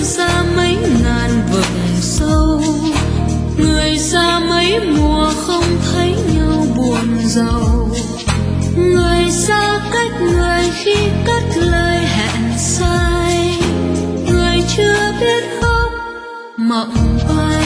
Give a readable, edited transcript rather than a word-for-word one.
xa mấy ngàn vực sâu, người xa mấy mùa không thấy nhau buồn giàu. Người xa cách người khi cất lời hẹn sai, người chưa biết khóc mộng bay.